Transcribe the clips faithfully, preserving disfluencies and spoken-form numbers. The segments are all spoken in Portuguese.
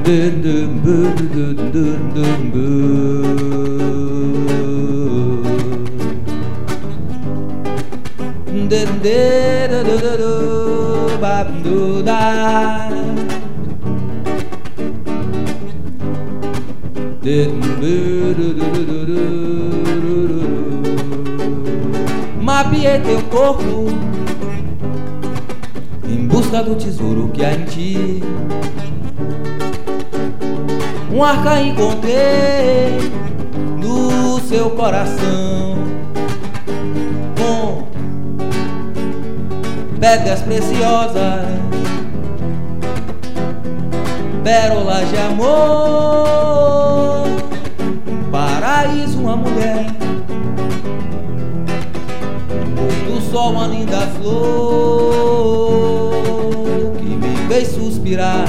Mapeei teu corpo em busca do tesouro que há em ti. Um arca encontrei no seu coração, com pedras preciosas, pérolas de amor, um paraíso, uma mulher, do sol uma linda flor que me fez suspirar,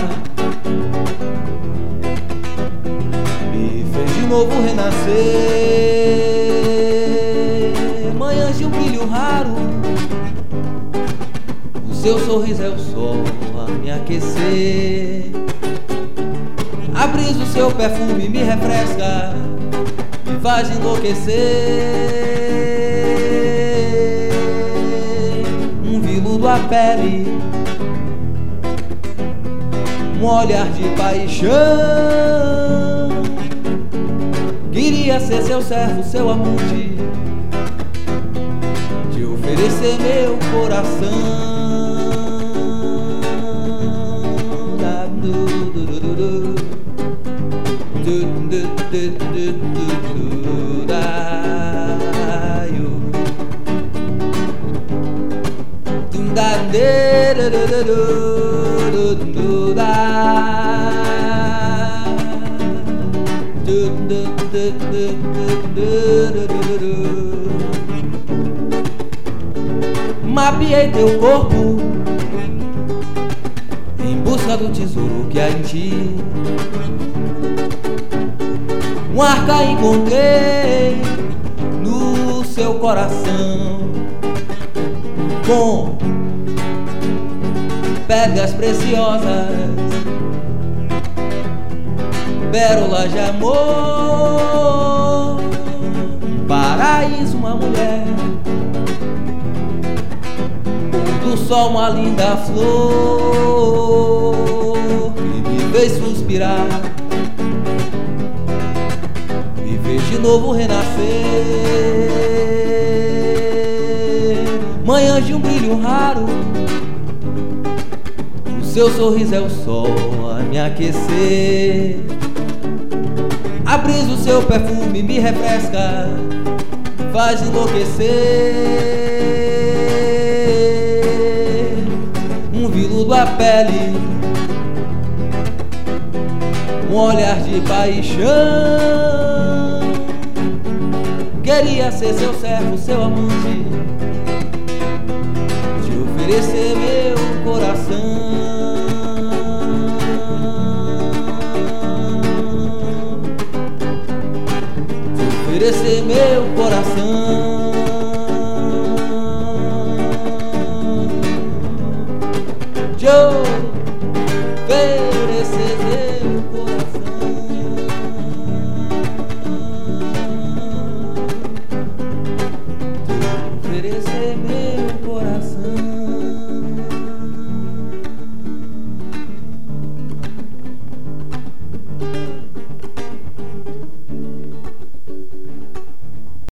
me fez de novo renascer. Manhãs de um brilho raro, o seu sorriso é o sol a me aquecer. A brisa, o seu perfume me refresca, me faz enlouquecer. Um veludo à pele, um olhar de paixão. Queria ser seu servo, seu amante, te oferecer meu coração. Mapeei teu corpo em busca do tesouro que há em ti. Um arca encontrei no seu coração, com pedras preciosas, pérolas de amor, um paraíso, uma mulher, do sol uma linda flor que me fez suspirar, me fez de novo renascer. Manhãs de um brilho raro, o seu sorriso é o sol a me aquecer. A brisa, o seu perfume me refresca, faz enlouquecer. Um veludo à pele, um olhar de paixão. Queria ser seu servo, seu amante, te oferecer meu coração. Te oferecer meu coração.